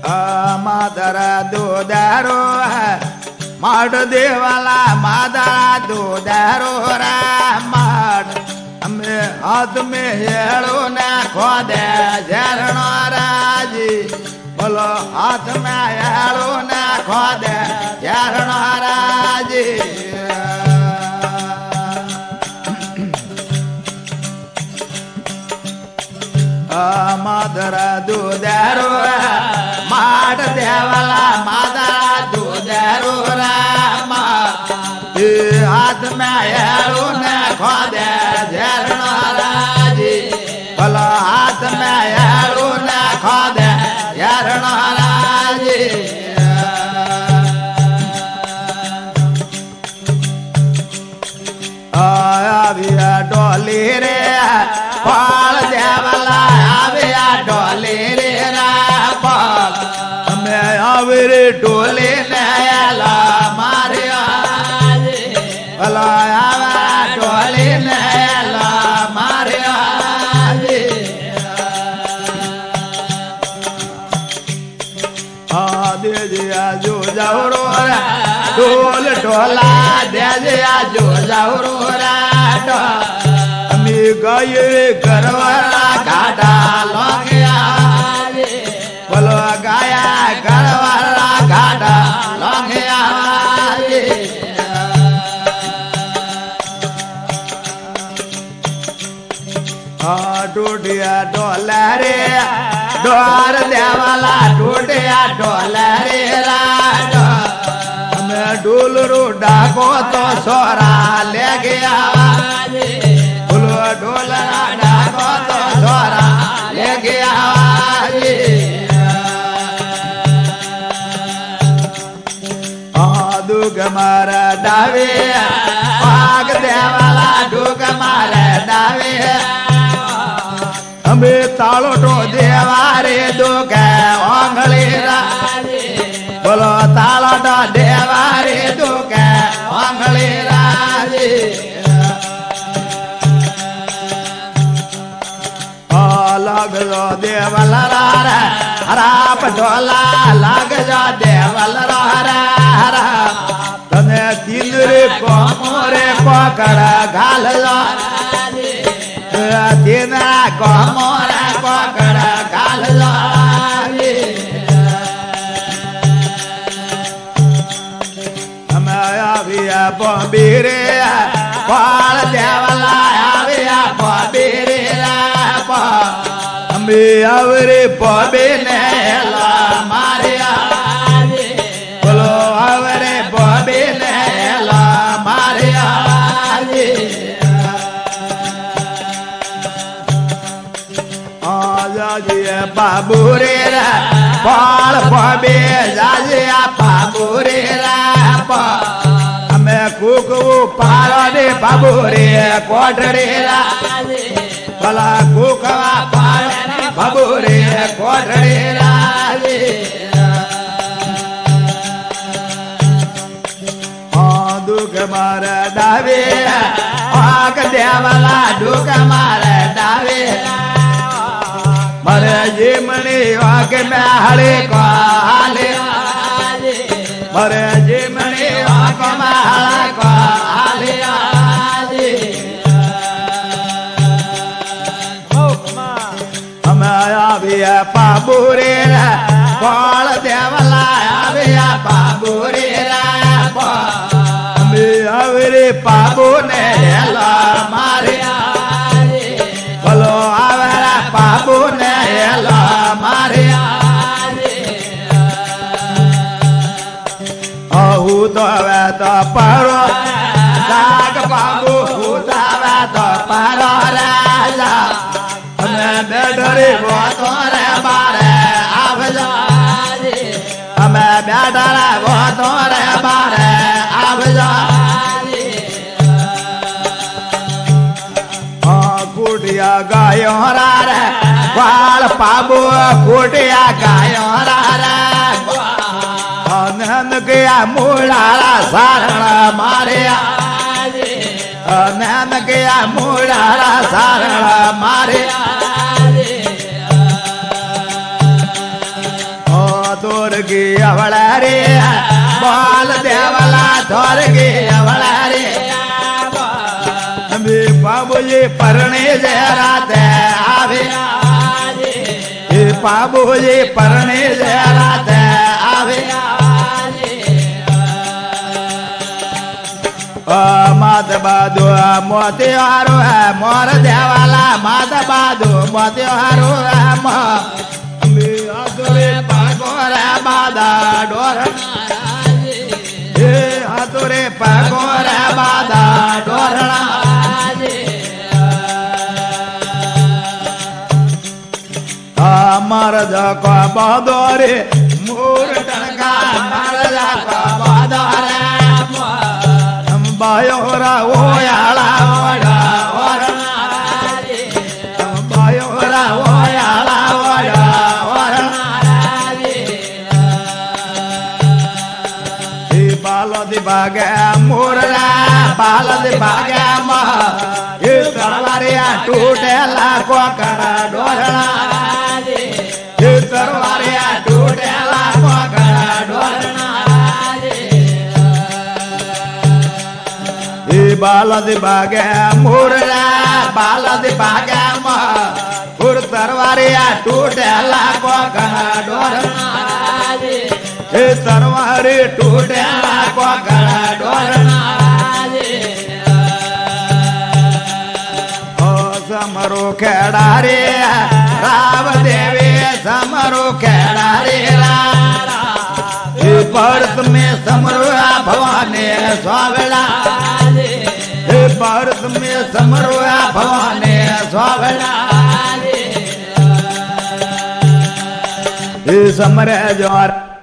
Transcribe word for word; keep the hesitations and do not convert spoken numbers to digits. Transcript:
मादर दूधरो माड देवाला मादर दूधरो रा माड हमें हाथ में हेड़ो न खोदे झरणो राजी बोलो हाथ में हेड़ो न खोदे झरणो राजी मादर दूधरो माड देवाला मादर दूधरो रामा हाथ में हेड़ो न खोदे झरणो राजी बोलो हाथ में हेड़ो न खोदे झरणो राजी आविया डोली रे पाल देवाला आविया डोली रे पाल हमें आविरे डोली नला मारे भला आवा डोली नला मारे दे दिया जो जाओ ढोल ढोला दे दिया जो जाओ गए गरवाला घाटा लौंगिया बोलो गाया गरवाला घाटा लौंगिया डोडिया डोला रे डोर देवाला डोडिया डोला रे हमें डोल रो डाको तो सोरा ले गया डोला डाको तो सोरा ले गया दुग मारा डावे पाग देवाला दुग मारा डावे हमें तालो टो देवारे दुग ओंगली बोलो तालो टो देवारे दुग ओंगली राजी लग जो देवल रा हराप ढोला लग जो देवल रा तने तिंदरे को मोरे पकड़ घाल जो तिंदरा को मोरे पकड़ घाल जो हमें आविया बबीरे पाल देवला आविया बबीरे आवरे बबे नेला मारिया बोलो आवरे बबे नेला मारिया आजा बाबू रे पाल बबे जाजिया बाबू रे हमें कुकू पालो रे बाबू रे कोटरे भला कुकवा पाल बाबूरे कोटरे राजी दुख मार डावे आग देवाला दुख मार डावे मरे जी मणि आग में हरे को हाले मरे जी मणि आग में हरे को हाले आविया बाबूरे पाल देवला आविया बाबूरे आवरे बाबू ने हेला मारे बोलो आवरा बाबू ने हेला मारे आहू तो वे तो पारो जाग बाबू हुदावे तो पारो राजा बेडरे वो तोरे बारे आवजा हमें बेडरे वो तोरे बारे आवजा कुटिया गायो रे बाल पाबू कुटिया गायो रे नंद गया मुड़ारा सारण मारे नंद गया मुड़ारा सारण मारे थोरगी अवळा रे बाल देवाला थोरगी अवळा रे मी बाबूजी परणे जरा ते आवे हे बाबूजी परणे जरा ते आवे मात बादू मोती हारो है मोर देवाला मात बादू मोती हारो है हाथोरे पागोरा बादा डोर हे हाथोरे पागोरा बादा डोरणा मर जको बदोरे मोर टणका मर जको बदोरे बायोरा ओयाला ओडा ओरणा बायोरा ओयाला ओडा बालदी बागे मोरला बालदी बागे मह ये तरवारिया टूटेला कोकड़ा डोरणा ये तरवारिया टूटेला कोकड़ा डोरणा ये बालदी बागे मोरला बालदी बागे मह उर तरवारिया टूटेला कोकड़ा डोरणा हे तरवारी टूटेला कोकड़ा डोरणा ओ समरो खेड़ा रे राव देवी समरो खेड़ा रे हे भरत में समरो भवानी स्वावला हे भरत में समरो भवानी स्वावला हे समरे जोर